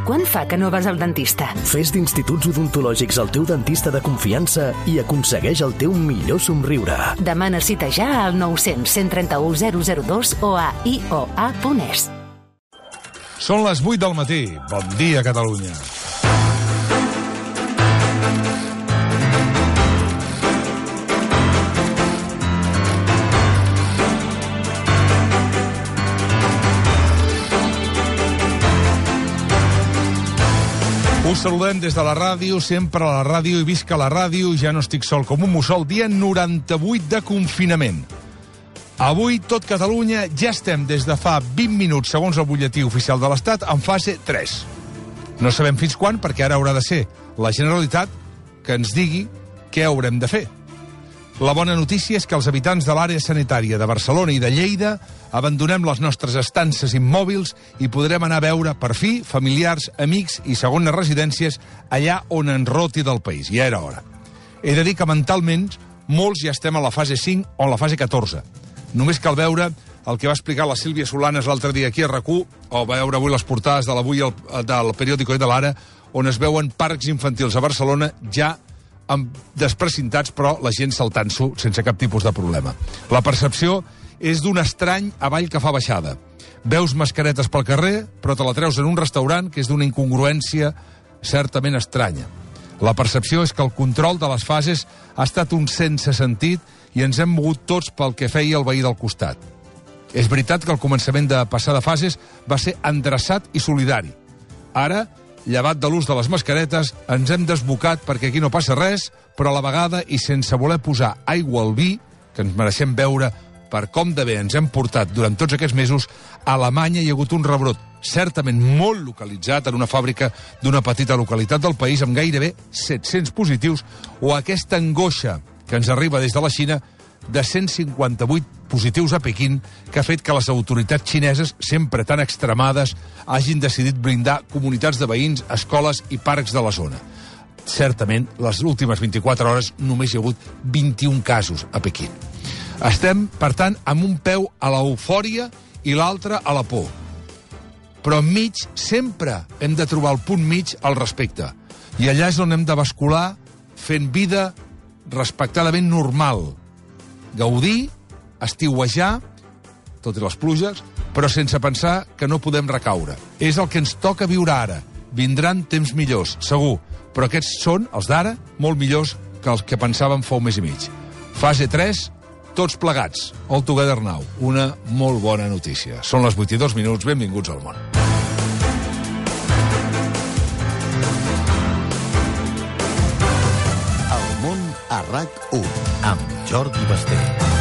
Quant fa que no vas al dentista? Fes d'Instituts Odontològics el teu dentista de confiança i aconsegueix el teu millor somriure. Demana cita ja al 900 131 002 o a ioa.es. Són les 8 del matí. Bon dia, Catalunya. Us saludem des de la ràdio, sempre a la ràdio i visca la ràdio. Ja no estic sol com un mussol. Dia 98 de confinament. Avui, tot Catalunya, ja estem des de fa 20 minuts, segons el butlletí oficial de l'Estat, en fase 3. No sabem fins quan, perquè ara haurà de ser la Generalitat que ens digui què haurem de fer. La bona notícia és que els habitants de l'àrea sanitària de Barcelona i de Lleida abandonem les nostres estances immòbils i podrem anar a veure, per fi, familiars, amics i segones residències allà on ens roti del país. Ja era hora. He de dir que mentalment molts ja estem a la fase 5 o a la fase 14. Només cal veure el que va explicar la Sílvia Solanes l'altre dia aquí a RAC1, o veure avui les portades de l'Avui del Periódico i de l'Ara, on es veuen parcs infantils a Barcelona ja desprecintats, però la gent saltant-s'ho sense cap tipus de problema. La percepció és d'un estrany avall que fa baixada. Veus mascaretes pel carrer, però te la treus en un restaurant, que és d'una incongruència certament estranya. La percepció és que el control de les fases ha estat un sense sentit i ens hem mogut tots pel que feia el veí del costat. És veritat que el començament de passar de fases va ser endreçat i solidari. Ara, llevat de l'ús de les mascaretes, ens hem desbocat perquè aquí no passa res, però a la vegada i sense voler posar aigua al vi, que ens mereixem veure per com de bé ens hem portat durant tots aquests mesos, a Alemanya hi ha hagut un rebrot certament molt localitzat en una fàbrica d'una petita localitat del país amb gairebé 700 positius, o aquesta angoixa que ens arriba des de la Xina de 158 positius a Pequín, que ha fet que les autoritats xineses, sempre tan extremades, hagin decidit blindar comunitats de veïns, escoles i parcs de la zona. Certament, les últimes 24 hores només hi ha hagut 21 casos a Pequín. Estem, per tant, amb un peu a l'eufòria i l'altre a la por. Però enmig sempre hem de trobar el punt mig al respecte. I allà és on hem de bascular fent vida respectadament normal. Gaudir, estiuejar, tot i les pluges, però sense pensar que no podem recaure. És el que ens toca viure ara. Vindran temps millors, segur, però aquests són, els d'ara, molt millors que els que pensàvem fa un mes i mig. Fase 3, tots plegats. All together now. Una molt bona notícia. Són les 8 i 2 minuts. Benvinguts al món. El món a RAC1 amb Jordi Basté.